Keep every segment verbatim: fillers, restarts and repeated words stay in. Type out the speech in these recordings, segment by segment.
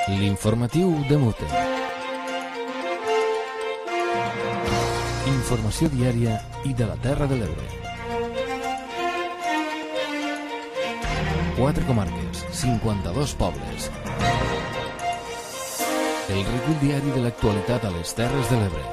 L'informatiu de Mute. Informació diària i de la Terra de l'Ebre. Quatre comarques, cinquanta-dos pobles. El recull diari de l'actualitat a les Terres de l'Ebre.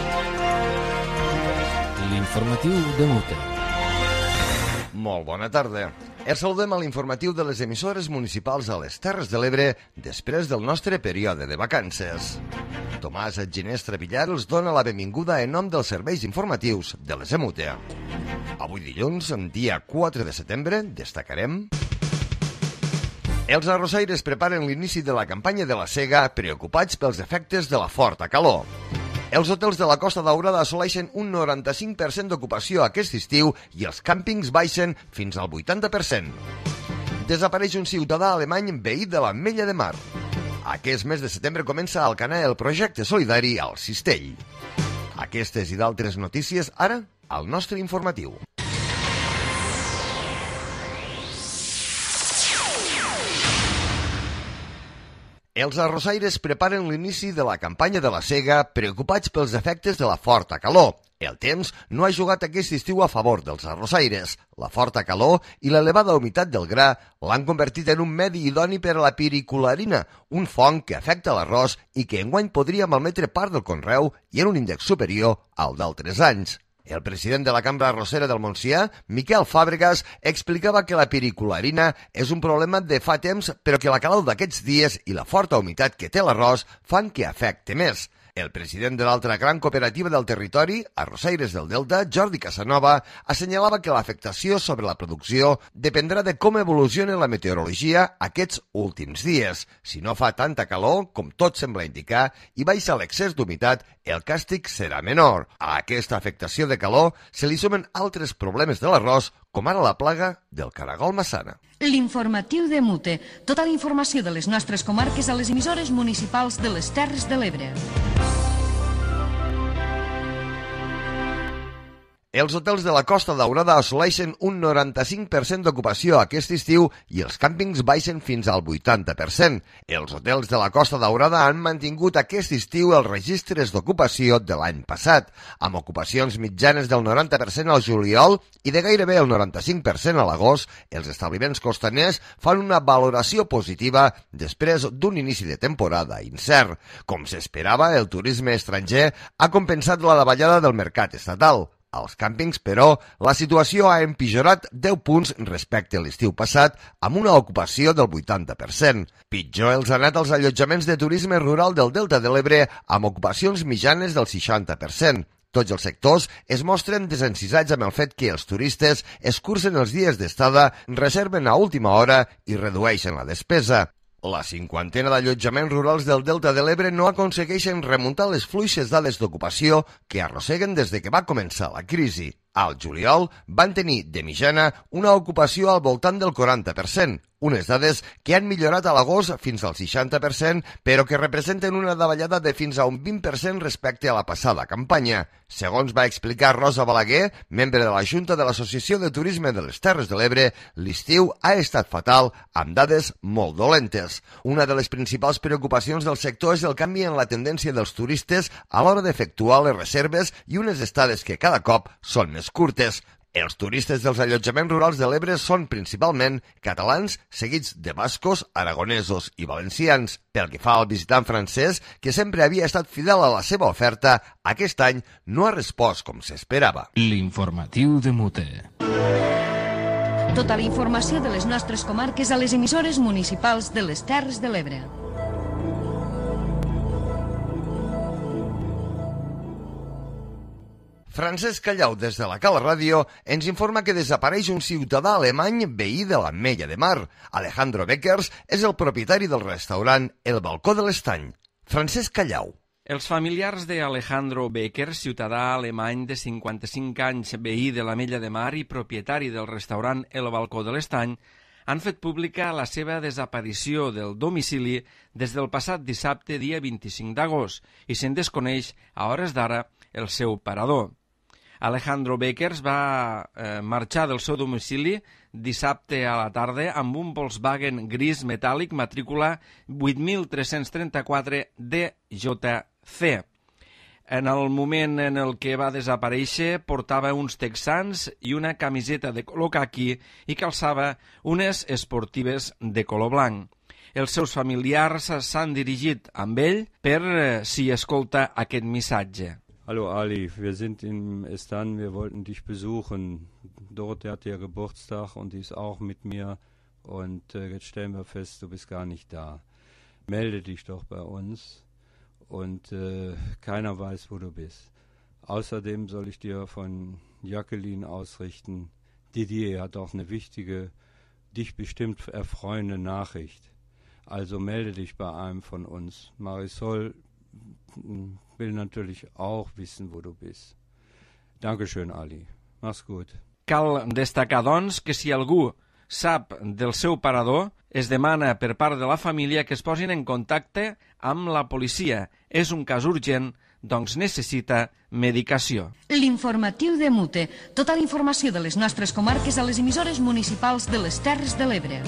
L'informatiu de Mute. Molt bona tarda. Els saludem a l'informatiu de les emissores municipals a les Terres de l'Ebre després del nostre període de vacances. Tomàs Ginestra Villar els dona la benvinguda en nom dels serveis informatius de les E M U T E. Avui dilluns, dia quatre de setembre, destacarem... Els arrossaires preparen l'inici de la campanya de la sega preocupats pels efectes de la forta calor. Els hotels de la Costa Daurada assoleixen un noranta-cinc per cent d'ocupació aquest estiu i els càmpings baixen fins al vuitanta per cent. Desapareix un ciutadà alemany veí de l'Ametlla de Mar. Aquest mes de setembre comença a Alcanar el projecte solidari al Cistell. Aquestes i d'altres notícies ara al nostre informatiu. Els arrossaires preparen l'inici de la campanya de la sega preocupats pels efectes de la forta calor. El temps no ha jugat aquest estiu a favor dels arrossaires. La forta calor i l'elevada humitat del gra l'han convertit en un medi idoni per a la piricularina, un fong que afecta l'arròs i que enguany podria malmetre part del conreu i en un índex superior al d'altres anys. El president de la Cambra Arrossera del Montsià, Miquel Fàbregas, explicava que la piricularina és un problema de fa temps, però que la calor d'aquests dies i la forta humitat que té l'arròs fan que afecte més. El president de l'altra gran cooperativa del territori, Arrossaires del Delta, Jordi Casanova, assenyalava que l'afectació sobre la producció dependrà de com evoluciona la meteorologia aquests últims dies. Si no fa tanta calor, com tot sembla indicar, i baixa l'excés d'humitat, el càstig serà menor. A aquesta afectació de calor se li sumen altres problemes de l'arròs, com ara la plaga del caragol massana. L'informatiu de Mute. Tota la informació de les nostres comarques a les emissores municipals de les Terres de l'Ebre. Els hotels de la Costa Daurada assoleixen un noranta-cinc per cent d'ocupació aquest estiu i els càmpings baixen fins al vuitanta per cent. Els hotels de la Costa Daurada han mantingut aquest estiu els registres d'ocupació de l'any passat, amb ocupacions mitjanes del noranta per cent al juliol i de gairebé el noranta-cinc per cent a l'agost. Els establiments costaners fan una valoració positiva després d'un inici de temporada incert. Com s'esperava, el turisme estranger ha compensat la davallada del mercat estatal. Als càmpings, però, la situació ha empitjorat deu punts respecte a l'estiu passat, amb una ocupació del vuitanta per cent. Pitjor els ha anat als allotjaments de turisme rural del Delta de l'Ebre, amb ocupacions mitjanes del seixanta per cent. Tots els sectors es mostren desencisats amb el fet que els turistes escurcen els dies d'estada, reserven a última hora i redueixen la despesa. La cinquantena d'allotjaments rurals del Delta de l'Ebre no aconsegueixen remuntar les fluixes dades d'ocupació que arrosseguen des de que va començar la crisi. Al juliol van tenir, de mitjana, una ocupació al voltant del quaranta per cent, unes dades que han millorat a l'agost fins al seixanta per cent, però que representen una davallada de fins a un vint per cent respecte a la passada campanya. Segons va explicar Rosa Balaguer, membre de la Junta de l'Associació de Turisme de les Terres de l'Ebre, l'estiu ha estat fatal, amb dades molt dolentes. Una de les principals preocupacions del sector és el canvi en la tendència dels turistes a l'hora d'efectuar les reserves i unes estades que cada cop són més curtes. Els turistes dels allotjaments rurals de l'Ebre són principalment catalans, seguits de bascos, aragonesos i valencians. Pel que fa al visitant francès, que sempre havia estat fidel a la seva oferta, aquest any no ha respost com s'esperava. L'informatiu de Mute. Tota la informació de les nostres comarques a les emissores municipals de les Terres de l'Ebre. Francesc Callau, des de la Cala Ràdio, ens informa que desapareix un ciutadà alemany veí de l'Ametlla de Mar. Alejandro Beckers és el propietari del restaurant El Balcó de l'Estany. Francesc Callau. Els familiars d'Alejandro Beckers, ciutadà alemany de cinquanta-cinc anys, veí de l'Ametlla de Mar i propietari del restaurant El Balcó de l'Estany, han fet pública la seva desaparició del domicili des del passat dissabte, dia vint-i-cinc d'agost, i se'n desconeix, a hores d'ara, el seu parador. Alejandro Beckers va eh, marxar del seu domicili dissabte a la tarda amb un Volkswagen gris metàl·lic matrícula vuit mil tres-cents trenta-quatre D J C. En el moment en el que va desaparèixer portava uns texans i una camiseta de color caqui i calçava unes esportives de color blanc. Els seus familiars s'han dirigit amb ell per eh, si escolta aquest missatge. Hallo Ali, wir sind in Estan, wir wollten dich besuchen. Dorothee hat ja Geburtstag und die ist auch mit mir und äh, jetzt stellen wir fest, du bist gar nicht da. Melde dich doch bei uns. Und äh, keiner weiß, wo du bist. Außerdem soll ich dir von Jacqueline ausrichten. Didier hat auch eine wichtige, dich bestimmt erfreuende Nachricht. Also melde dich bei einem von uns. Marisol will natürlich auch wissen, wo du bist. Dankeschön, Ali. Mach's gut. Cal destacar, doncs, que si algú sap del seu parador, es demana per part de la família que es posin en contacte amb la policia. És un cas urgent, doncs necessita medicació. L'informatiu de Mute. Tota la informació de les nostres comarques a les emissores municipals de les Terres de l'Ebre.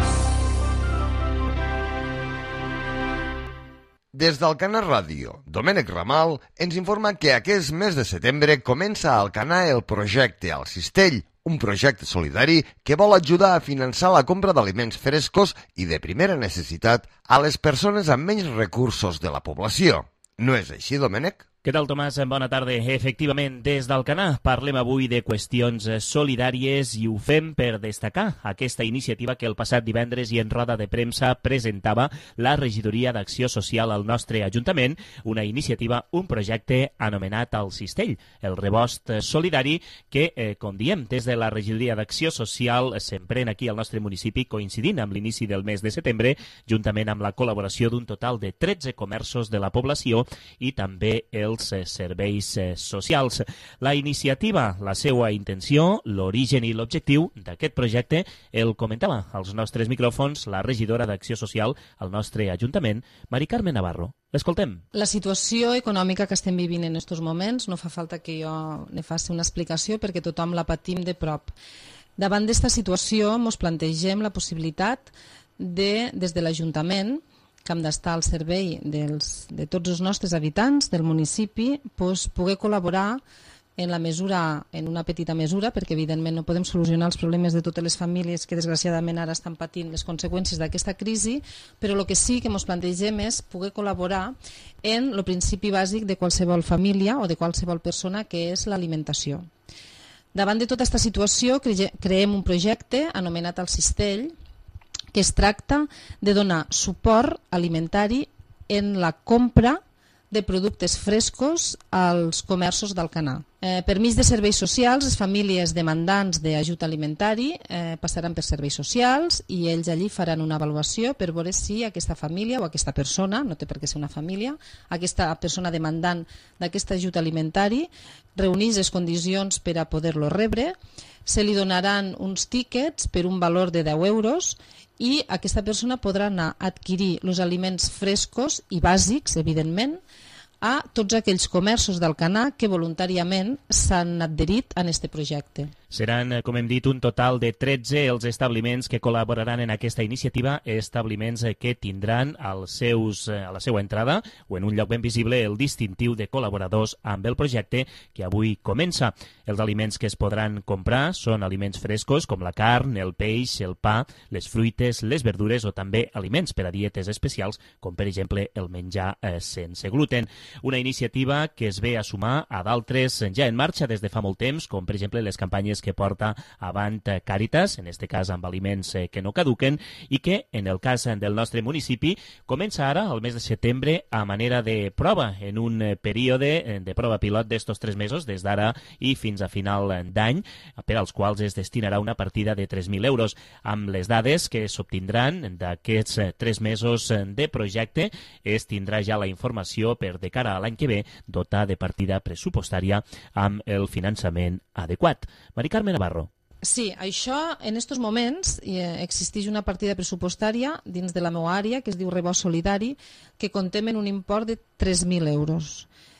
Des d'Alcanar Ràdio, Domènec Ramal ens informa que aquest mes de setembre comença a Alcanar el projecte Al Cistell, un projecte solidari que vol ajudar a finançar la compra d'aliments frescos i de primera necessitat a les persones amb menys recursos de la població. No és així, Domènec? Què tal, Tomàs? Bona tarda. Efectivament, des d'Alcanar parlem avui de qüestions solidàries i ho fem per destacar aquesta iniciativa que el passat divendres i en roda de premsa presentava la Regidoria d'Acció Social al nostre Ajuntament, una iniciativa, un projecte anomenat Al Cistell, el rebost solidari que, eh, com diem, des de la Regidoria d'Acció Social s'emprèn aquí al nostre municipi coincidint amb l'inici del mes de setembre, juntament amb la col·laboració d'un total de tretze comerços de la població i també el els serveis socials. La iniciativa, la seva intenció, l'origen i l'objectiu d'aquest projecte el comentava als nostres micròfons la regidora d'Acció Social al nostre Ajuntament, Mari Carme Navarro. L'escoltem. La situació econòmica que estem vivint en aquests moments, no fa falta que jo ne faci una explicació perquè tothom la patim de prop. Davant d'esta situació ens plantegem la possibilitat de, des de l'Ajuntament, que hem d'estar al servei dels, de tots els nostres habitants del municipi, pues, poder col·laborar en la mesura, en una petita mesura, perquè evidentment no podem solucionar els problemes de totes les famílies que desgraciadament ara estan patint les conseqüències d'aquesta crisi, però el que sí que ens plantegem és poder col·laborar en el principi bàsic de qualsevol família o de qualsevol persona, que és l'alimentació. Davant de tota aquesta situació creem un projecte anomenat Al Cistell, que es tracta de donar suport alimentari en la compra de productes frescos als comerços d'Alcanar. Eh, per mig de serveis socials, les famílies demandants d'ajut alimentari eh, passaran per serveis socials i ells allí faran una avaluació per veure si aquesta família o aquesta persona, no té per què ser una família, aquesta persona demandant d'aquest ajut alimentari reuneix les condicions per a poder-lo rebre, se li donaran uns tíquets per un valor de deu euros i aquesta persona podrà anar a adquirir els aliments frescos i bàsics, evidentment, a tots aquells comerços d'Alcanar que voluntàriament s'han adherit a aquest projecte. Seran, com hem dit, un total de tretze els establiments que col·laboraran en aquesta iniciativa, establiments que tindran als seus, a la seva entrada o en un lloc ben visible el distintiu de col·laboradors amb el projecte que avui comença. Els aliments que es podran comprar són aliments frescos com la carn, el peix, el pa, les fruites, les verdures o també aliments per a dietes especials com per exemple el menjar eh, sense gluten. Una iniciativa que es ve a sumar a d'altres ja en marxa des de fa molt temps, com per exemple les campanyes que porta avant Càritas, en aquest cas amb aliments que no caduquen, i que, en el cas del nostre municipi, comença ara, al mes de setembre, a manera de prova, en un període de prova pilot d'estos tres mesos, des d'ara i fins a final d'any, per als quals es destinarà una partida de tres mil euros. Amb les dades que s'obtindran d'aquests tres mesos de projecte, es tindrà ja la informació per de cara a l'any que ve dotar de partida pressupostària amb el finançament adequat. Mari Carme Navarro. Sí, això en aquests moments eh, existeix una partida pressupostària dins de la meva àrea que es diu Rebost Solidari que contem en un import de tres mil euros.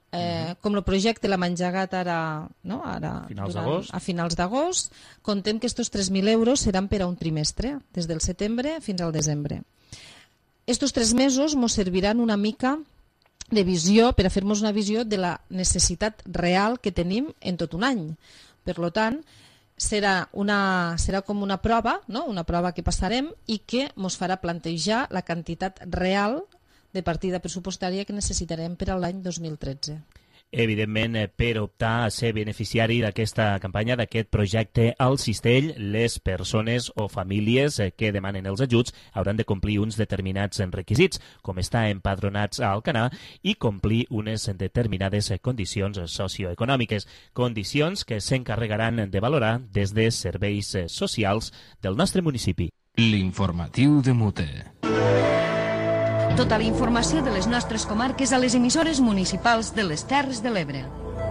Eh, com el projecte l'hem engegat ara, no? ara Finals durant, d'agost. a finals d'agost, contem que aquests tres mil euros seran per a un trimestre, des del setembre fins al desembre. Estos tres mesos ens serviran una mica de visió, per a fer-nos una visió de la necessitat real que tenim en tot un any. Per tant, serà, una, serà com una prova, no? una prova que passarem i que ens farà plantejar la quantitat real de partida pressupostària que necessitarem per a l'any dos mil tretze. Evidentment, per optar a ser beneficiari d'aquesta campanya, d'aquest projecte al Cistell, les persones o famílies que demanen els ajuts hauran de complir uns determinats requisits, com estar empadronats a Alcanar i complir unes determinades condicions socioeconòmiques, condicions que s'encarregaran de valorar des de serveis socials del nostre municipi. L'informatiu de Mute. Tota la informació de les nostres comarques a les emissores municipals de les Terres de l'Ebre.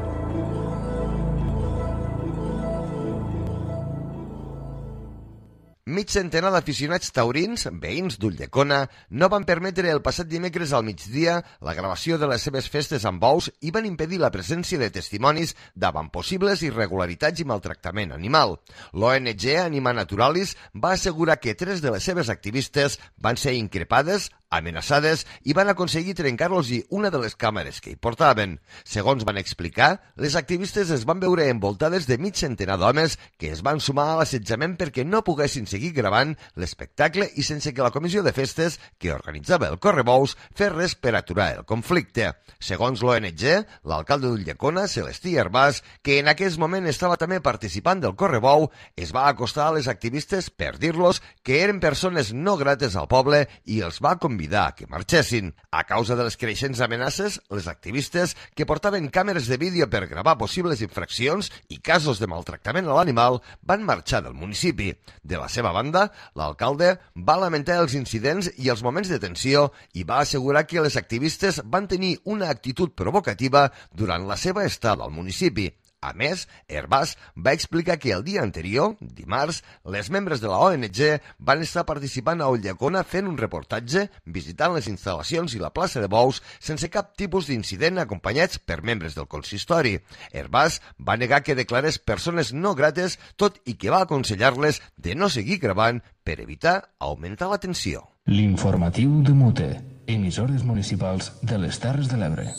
Mig centenar d'aficionats taurins, veïns d'Ulldecona, no van permetre el passat dimecres al migdia la gravació de les seves festes amb bous i van impedir la presència de testimonis davant possibles irregularitats i maltractament animal. L'O N G Anima Naturalis va assegurar que tres de les seves activistes van ser increpades, amenaçades i van aconseguir trencar-los i una de les càmeres que hi portaven. Segons van explicar, les activistes es van veure envoltades de mig centenar d'homes que es van sumar a l'assetjament perquè no poguessin seguir gravant l'espectacle i sense que la comissió de festes que organitzava el Correbous fes res per aturar el conflicte. Segons l'O N G, l'alcalde d'Ulldecona, Celestí Herbàs, que en aquell moment estava també participant del Correbou, es va acostar a les activistes per dir-los que eren persones no grates al poble i els va convidar convidar que marxessin. A causa de les creixents amenaces, les activistes que portaven càmeres de vídeo per gravar possibles infraccions i casos de maltractament a l'animal van marxar del municipi. De la seva banda, l'alcalde va lamentar els incidents i els moments de tensió i va assegurar que les activistes van tenir una actitud provocativa durant la seva estada al municipi. A més, Herbàs va explicar que el dia anterior, dimarts, les membres de la O N G van estar participant a Ulldecona fent un reportatge, visitant les instal·lacions i la plaça de bous sense cap tipus d'incident acompanyats per membres del consistori. Herbàs va negar que declarés persones no grates, tot i que va aconsellar-les de no seguir gravant per evitar augmentar la tensió. L'informatiu de Mute. Emissores municipals de les Terres de l'Ebre.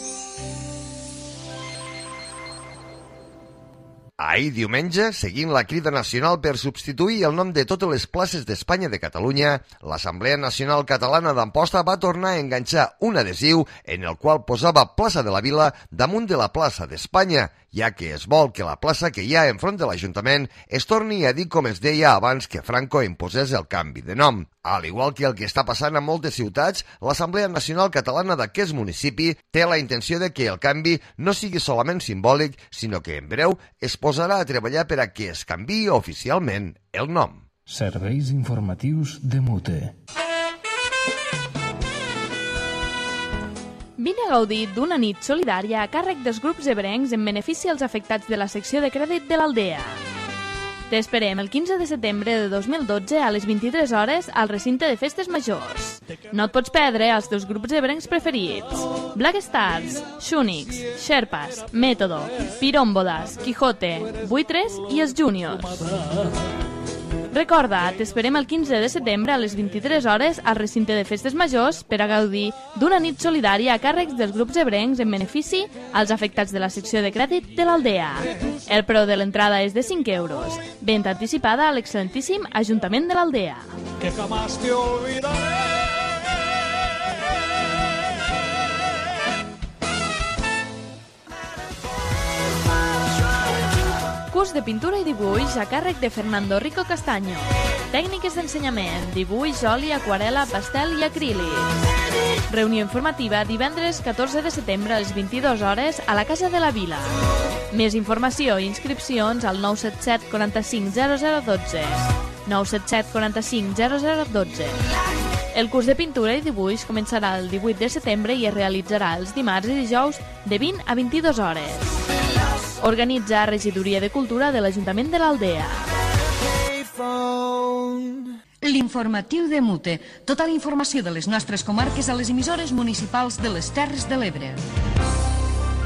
Ahir diumenge, seguint la crida nacional per substituir el nom de totes les places d'Espanya de Catalunya, l'Assemblea Nacional Catalana d'Amposta va tornar a enganxar un adhesiu en el qual posava Plaça de la Vila damunt de la plaça d'Espanya, ja que es vol que la plaça que hi ha enfront de l'Ajuntament es torni a dir com es deia abans que Franco imposés el canvi de nom. Al igual que el que està passant a moltes ciutats, l'Assemblea Nacional Catalana d'aquest municipi té la intenció de que el canvi no sigui solament simbòlic, sinó que en breu es posarà a treballar per a que es canviï oficialment el nom. Serveis informatius de Mute. Vine a gaudir d'una nit solidària a càrrec dels grups ebrencs en benefici als afectats de la secció de crèdit de l'Aldea. T'esperem el quinze de setembre de dos mil dotze a les vint-i-tres hores al recinte de Festes Majors. No et pots perdre els teus grups ebrencs preferits: Black Stars, Shunix, Sherpas, Método, Pirómbodas, Quijote, Buitres i els Júniors. Recorda, t'esperem el quinze de setembre a les vint-i-tres hores al recinte de Festes Majors per a gaudir d'una nit solidària a càrrecs dels grups ebrencs en benefici als afectats de la secció de crèdit de l'Aldea. El preu de l'entrada és de cinc euros. Venda anticipada a l'excel·lentíssim Ajuntament de l'Aldea. Que jamás te olvidaré. Curs de pintura i dibuix a càrrec de Fernando Rico Castaño. Tècniques d'ensenyament, dibuix, oli, aquarela, pastel i acrílic. Reunió informativa divendres catorze de setembre a les vint-i-dues hores a la Casa de la Vila. Més informació i inscripcions al nou set set quaranta-cinc zero zero dotze. nou set set quaranta-cinc zero zero dotze. El curs de pintura i dibuix començarà el divuit de setembre i es realitzarà els dimarts i dijous de vint a vint-i-dues hores. Organitza Regidoria de Cultura de l'Ajuntament de l'Aldea. L'informatiu de Mute. Tota la informació de les nostres comarques a les emissores municipals de les Terres de l'Ebre.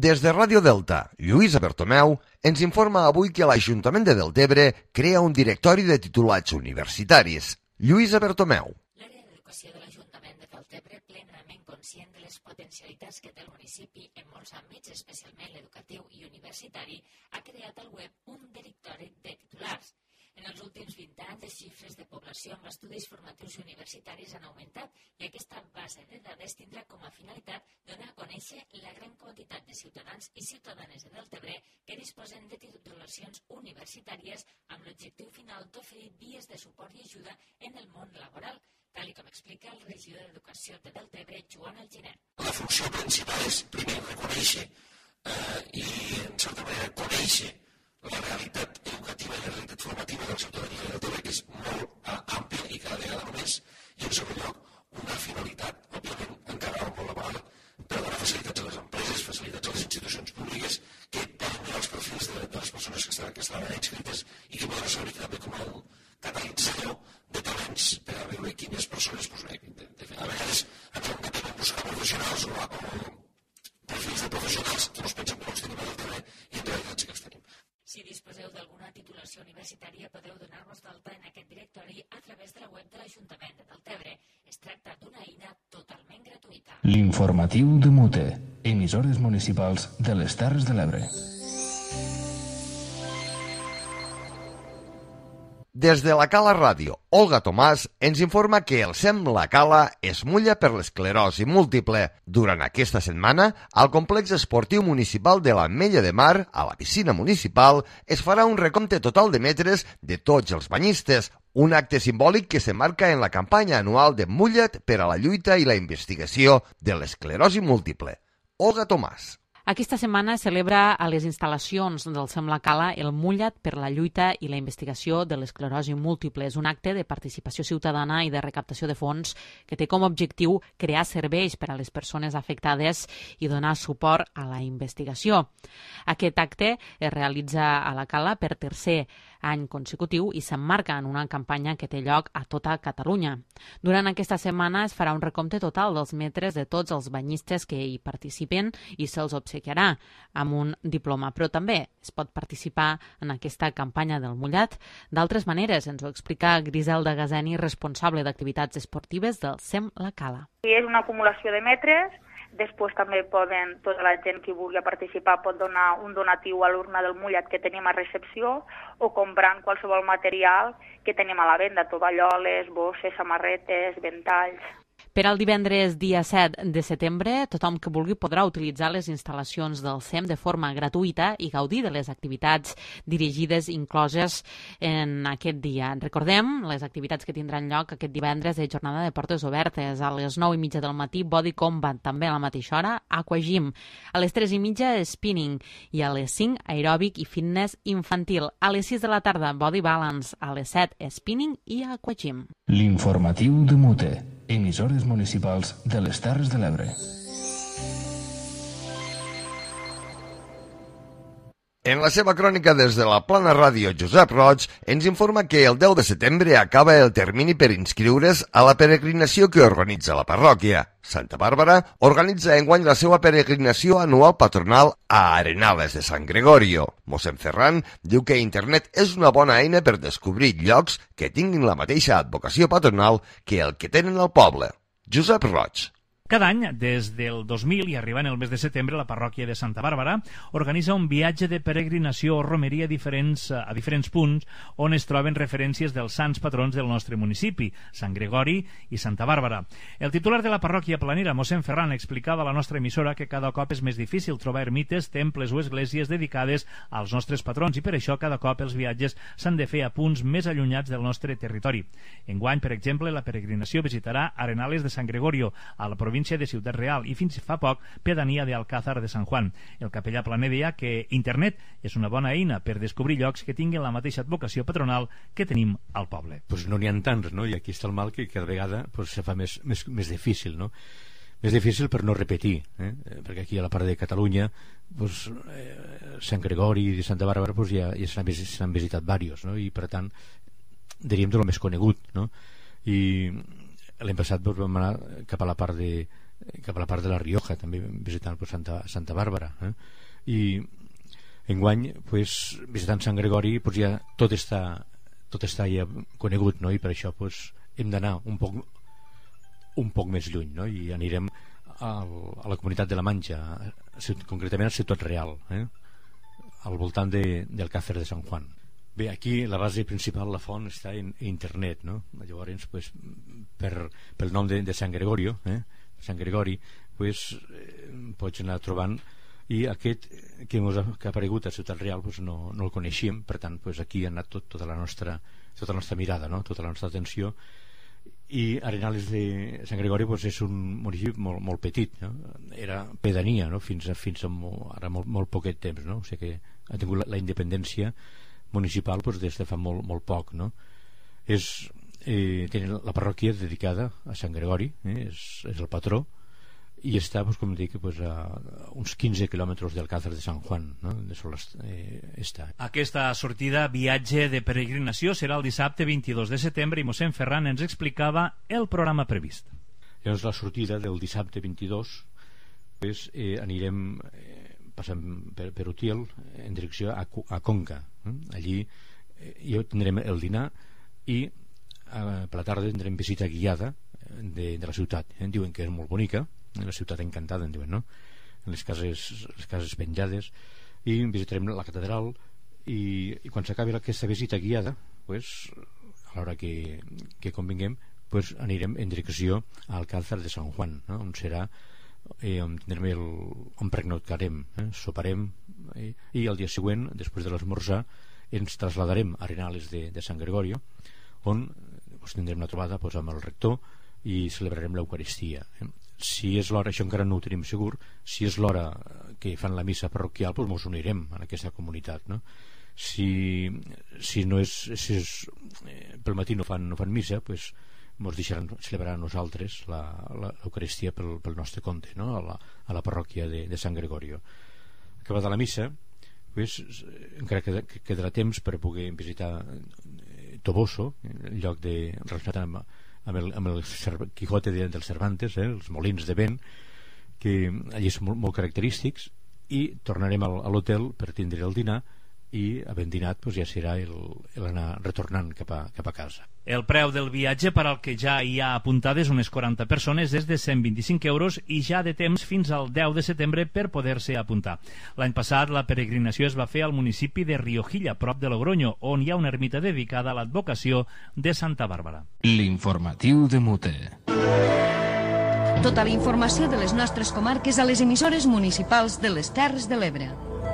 Des de Ràdio Delta, Lluïsa Bertomeu ens informa avui que l'Ajuntament de Deltebre crea un directori de titulats universitaris. Lluïsa Bertomeu. L'àrea d'educació de l'Ajuntament de Deltebre, plenament conscient de les potencialitats que té el municipi en molts àmbits, especialment l'educatiu i universitari, ha creat al web un directori de titulars. En els últims vint anys, les xifres de població amb estudis formatius universitaris han augmentat i aquesta base de dades tindrà com a finalitat donar a conèixer la gran quantitat de ciutadans i ciutadanes de Deltebre que disposen de titulacions universitàries amb l'objectiu final d'oferir vies de suport i ajuda en el món laboral, tal com explica el regidor d'Educació de Deltebre, Joan Alginer. La funció principal és, primer, reconèixer eh, i, en certa manera, conèixer la realitat educativa i la realitat formativa de la ciutadania de Deltebre, que és molt àmplia i cada vegada més, i en segon lloc, una finalitat, òbviament, encara molt laboral, per donar facilitats a les empreses, facilitats a les institucions públiques, que poden mirar els perfils de, de les persones que estan, que estan inscrites i que poden servir també com a catalitzador de talents per a veure quines persones, doncs, de, de, a vegades ens hem de buscar professionals o, o perfils de professionals que no pensem que no els tenim a Deltebre i en realitat sí que els tenim. Si disposeu d'alguna titulació universitària, podeu donar-vos d'alta en aquest directori a través de la web de l'Ajuntament de Deltebre. Es tracta d'una eina totalment gratuïta. L'informatiu de Mute, emissores municipals de les Terres de l'Ebre. Des de la Cala Ràdio, Olga Tomàs ens informa que el SEM La Cala es mulla per l'esclerosi múltiple. Durant aquesta setmana, al complex esportiu municipal de l'Ametlla de Mar, a la piscina municipal, es farà un recompte total de metres de tots els banyistes, un acte simbòlic que s'emmarca en la campanya anual de Mulla't per a la lluita i la investigació de l'esclerosi múltiple. Olga Tomàs. Aquesta setmana celebra a les instal·lacions del SEM La Cala el Mulla't per la lluita i la investigació de l'esclerosi múltiple. És un acte de participació ciutadana i de recaptació de fons que té com a objectiu crear serveis per a les persones afectades i donar suport a la investigació. Aquest acte es realitza a La Cala per tercer any consecutiu i s'emmarca en una campanya que té lloc a tota Catalunya. Durant aquesta setmana es farà un recompte total dels metres de tots els banyistes que hi participen i se'ls obsequiarà amb un diploma, però també es pot participar en aquesta campanya del Mulla't d'altres maneres. Ens ho explica Griselda Gazeni, responsable d'activitats esportives del SEM La Cala. És una acumulació de metres. Després també poden, tota la gent que vulgui participar pot donar un donatiu a l'urna del Mulla't que tenim a recepció o comprant qualsevol material que tenim a la venda, tovalloles, bosses, samarretes, ventalls. Per al divendres dia set de setembre, tothom que vulgui podrà utilitzar les instal·lacions del SEM de forma gratuïta i gaudir de les activitats dirigides incloses en aquest dia. Recordem les activitats que tindran lloc aquest divendres de jornada de portes obertes. A les nou i mitja del matí, Body Combat, també a la mateixa hora, Aquagym. A les tres i mitja, Spinning. I a les cinc, Aeròbic i Fitness Infantil. A les sis de la tarda, Body Balance. A les set, Spinning i Aquagym. L'informatiu de Mute, emissores municipals de les Terres de l'Ebre. En la seva crònica des de la Plana Ràdio, Josep Roig ens informa que el deu de setembre acaba el termini per inscriure's a la peregrinació que organitza la parròquia. Santa Bàrbara organitza enguany la seva peregrinació anual patronal a Arenales de Sant Gregorio. Mossèn Ferran diu que internet és una bona eina per descobrir llocs que tinguin la mateixa advocació patronal que el que tenen al poble. Josep Roig. Cada any, des del dos mil i arribant el mes de setembre, la parròquia de Santa Bàrbara organitza un viatge de peregrinació o romeria a diferents, a diferents punts on es troben referències dels sants patrons del nostre municipi, Sant Gregori i Santa Bàrbara. El titular de la parròquia planera, mossèn Ferran, explicava a la nostra emissora que cada cop és més difícil trobar ermites, temples o esglésies dedicades als nostres patrons i per això cada cop els viatges s'han de fer a punts més allunyats del nostre territori. Enguany, per exemple, la peregrinació visitarà Arenales de Sant Gregorio, a la província província de Ciutat Real i fins fa poc pedania d'Alcázar de Sant Juan. El capellà planer deia que internet és una bona eina per descobrir llocs que tinguin la mateixa advocació patronal que tenim al poble. Pues no n'hi ha tants, no? I aquí està el mal que cada vegada pues, se fa més, més, més difícil, no? Més difícil per no repetir, eh? Perquè aquí a la part de Catalunya pues, eh, Sant Gregori i Santa Bàrbara pues, ja, ja s'han visitat diversos, no? I per tant diríem de lo més conegut, no? I l'any passat doncs, vam anar cap a la part de, cap a la part de la Rioja, també visitant pues, Santa, Santa Bàrbara, eh? I enguany pues, visitant Sant Gregori pues, ja tot està, tot està ja conegut, no? I per això pues, hem d'anar un poc un poc més lluny, no? I anirem al, a la Comunitat de la Manxa, concretament a Ciutat Real, eh? Al voltant de, del Càcer de Sant Juan. Bé, aquí la base principal, la font, està en internet, no? Llavors, pues, per, pel nom de, de Sant Gregorio, eh? Sant Gregori, pues, eh, pots anar trobant, i aquest que, mos ha, que ha aparegut a Ciutat Real pues, no, no el coneixíem, per tant pues, aquí ha anat tot, tota, la nostra, tota la nostra mirada, no? Tota la nostra atenció. I Arenales de Sant Gregori pues, és un municipi molt, molt petit, no? Era pedania, no? fins, a, fins a molt, ara molt, molt poquet temps, no? O sigui que ha tingut la, la independència municipal pues, des de fa molt, molt poc, no? És, eh, tenen la parròquia dedicada a Sant Gregori, eh? és, és el patró, i està, pues, com dic, pues, a uns quinze quilòmetres del Càcer de Sant Juan, no? De sol eh, està. Aquesta sortida viatge de peregrinació serà el dissabte vint-i-dos de setembre i mossèn Ferran ens explicava el programa previst. Llavors la sortida del dissabte vint-i-dos pues, eh, anirem eh, passant per, per Utiel en direcció a, a Conca, eh? Allí eh, ja tindrem el dinar i eh, per la tarda tindrem visita guiada de, de la ciutat, eh? Diuen que és molt bonica, la ciutat encantada, en diuen, no? Les cases, les cases penjades, i visitarem la catedral, i, i quan s'acabi aquesta visita guiada, pues, a l'hora que, que convinguem, pues, anirem en direcció al Càcer de Sant Juan, no? On serà, eh, on tindrem el, on pernoctarem, eh? Soparem, eh? I el dia següent, després de l'esmorzar, ens trasladarem a Arenales de, de Sant Gregorio, on pues, tindrem una trobada pues, amb el rector i celebrarem l'Eucaristia, eh? Si és l'hora, això encara no ho tenim segur, si és l'hora que fan la missa parroquial, doncs mos unirem en aquesta comunitat, no? Si, si no és, si és eh, pel matí no fan, no fan missa, doncs mos deixaran celebrar a nosaltres l'Eucaristia pel, pel nostre compte, no? A la, a la parròquia de, de Sant Gregorio. Acabada la missa, pues, encara que quedarà temps per poder visitar Toboso, el lloc de, relacionat amb amb el, amb el Quijote de, del Cervantes, eh, els molins de vent, que allí són molt, molt característics, i tornarem al, a l'hotel per tindre el dinar, i havent dinat pues, ja serà l'anar retornant cap a, cap a casa. El preu del viatge per al que ja hi ha apuntades unes quaranta persones és de cent vint-i-cinc euros i ja de temps fins al deu de setembre per poder-se apuntar. L'any passat la peregrinació es va fer al municipi de Riojilla, prop de Logroño, on hi ha una ermita dedicada a l'advocació de Santa Bàrbara. L'informatiu de Mute. Tota la informació de les nostres comarques a les emissores municipals de les Terres de l'Ebre.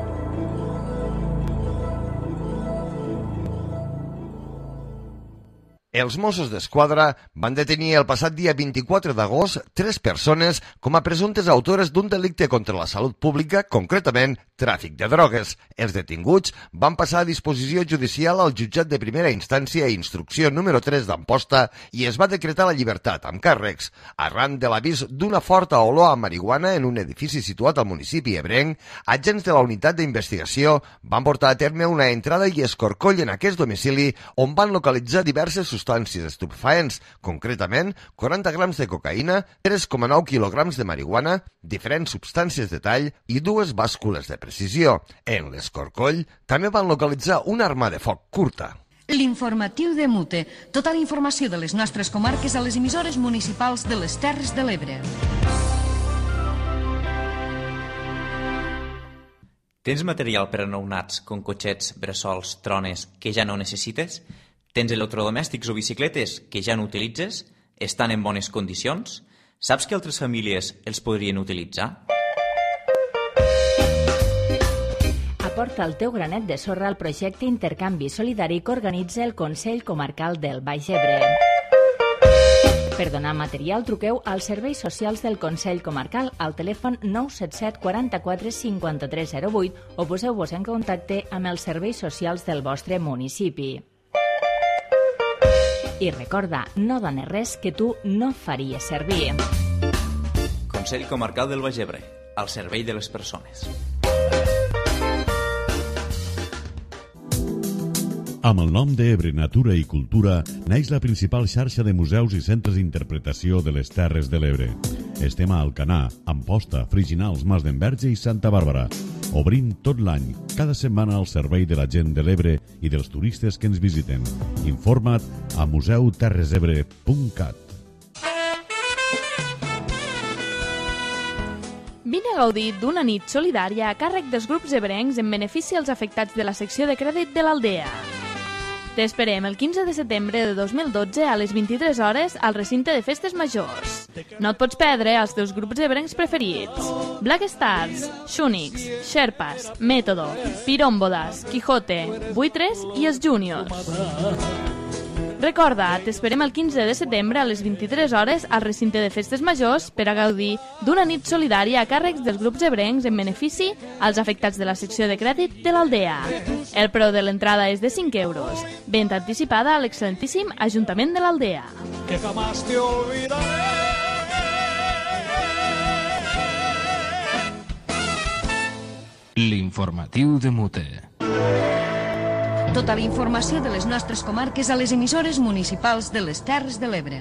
Els Mossos d'Esquadra van detenir el passat dia vint-i-quatre d'agost tres persones com a presumptes autores d'un delicte contra la salut pública, concretament tràfic de drogues. Els detinguts van passar a disposició judicial al jutjat de primera instància i instrucció número tres d'Amposta i es va decretar la llibertat amb càrrecs. Arran de l'avís d'una forta olor a marihuana en un edifici situat al municipi ebrenc, agents de la unitat d'investigació van portar a terme una entrada i escorcoll en aquest domicili on van localitzar diverses substàncies estupefaents, concretament quaranta grams de cocaïna, tres coma nou quilograms de marihuana, diferents substàncies de tall i dues bàscules de precisió. En l'escorcoll també van localitzar una arma de foc curta. L'informatiu de Mute. Tota la informació de les nostres comarques a les emissores municipals de les Terres de l'Ebre. Tens material per a nounats, com cotxets, bressols, trones, que ja no necessites? Tens electrodomèstics o bicicletes que ja no utilitzes? Estan en bones condicions? Saps que altres famílies els podrien utilitzar? Aporta el teu granet de sorra al projecte Intercanvi Solidari que organitza el Consell Comarcal del Baix Ebre. Per donar material, truqueu als serveis socials del Consell Comarcal al telèfon nou set set quaranta-quatre cinquanta-tres zero vuit o poseu-vos en contacte amb els serveis socials del vostre municipi. I recorda, no dones res que tu no faries servir. Consell Comarcal del Baix Ebre, al servei de les persones. Amb el nom d'Ebre Natura i Cultura naix la principal xarxa de museus i centres d'interpretació de les Terres de l'Ebre. Estem a Alcanar, Amposta, Friginals, Mas d'Enverge i Santa Bàrbara. Obrim tot l'any, cada setmana al servei de la gent de l'Ebre i dels turistes que ens visiten. Informa't a museu terres ebre punt cat. Vine a gaudir d'una nit solidària a càrrec dels grups ebrencs en benefici als afectats de la secció de crèdit de l'Aldea. T'esperem el quinze de setembre de dos mil dotze a les vint-i-tres hores al recinte de festes majors. No et pots perdre els teus grups ebrencs preferits: Black Stars, Shunix, Sherpas, Método, Pirómbodas, Quijote, Buitres i els Júniors. Recorda, t'esperem el quinze de setembre a les vint-i-tres hores al recinte de festes majors per a gaudir d'una nit solidària a càrrecs dels grups ebrencs en benefici als afectats de la secció de crèdit de l'Aldea. El preu de l'entrada és de cinc euros. Venda anticipada a l'excel·lentíssim Ajuntament de l'Aldea. Que jamás te olvidaré. L'informatiu de Mute. Tota la informació de les nostres comarques a les emissores municipals de les Terres de l'Ebre.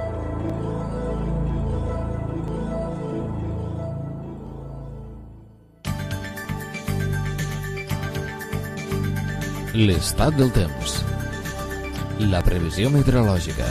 L'estat del temps. La previsió meteorològica.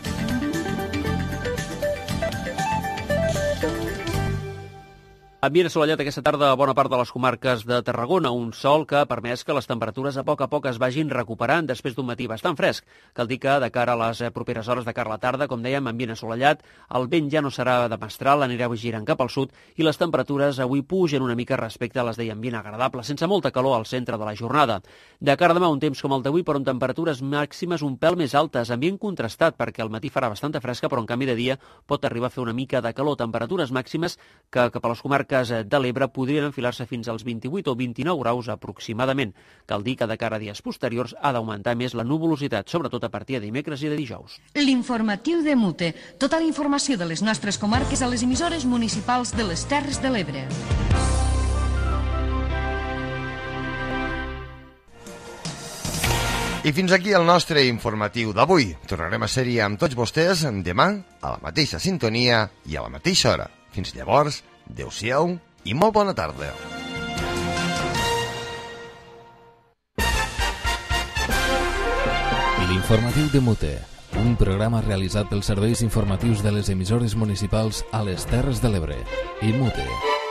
Ambient assolellat aquesta tarda a bona part de les comarques de Tarragona, un sol que ha permès que les temperatures a poc a poc es vagin recuperant després d'un matí bastant fresc. Cal dir que de cara a les properes hores de cara a la tarda, com dèiem, ambient assolellat, el vent ja no serà de mestral, anirà girant cap al sud i les temperatures avui pugen una mica respecte a les d'ahir, ambient agradable, sense molta calor al centre de la jornada. De cara a demà, un temps com el d'avui, però amb temperatures màximes un pèl més altes, ambient contrastat, perquè al matí farà bastanta fresca, però en canvi de dia pot arribar a fer una mica de calor. Temperatures màximes que cap a les comarques de l'Ebre podrien enfilar-se fins als vint-i-vuit o vint-i-nou graus aproximadament. Cal dir que de cara a dies posteriors ha d'augmentar més la nuvolositat, sobretot a partir de dimecres i de dijous. L'informatiu de Mute. Tota la informació de les nostres comarques a les emissores municipals de les Terres de l'Ebre. I fins aquí el nostre informatiu d'avui. Tornarem a ser-hi amb tots vostès demà a la mateixa sintonia i a la mateixa hora. Fins llavors, adéu-siau i molt bona tarda. L'informatiu de Mute, un programa realitzat pels serveis informatius de les emissores municipals a les Terres de l'Ebre i Mute.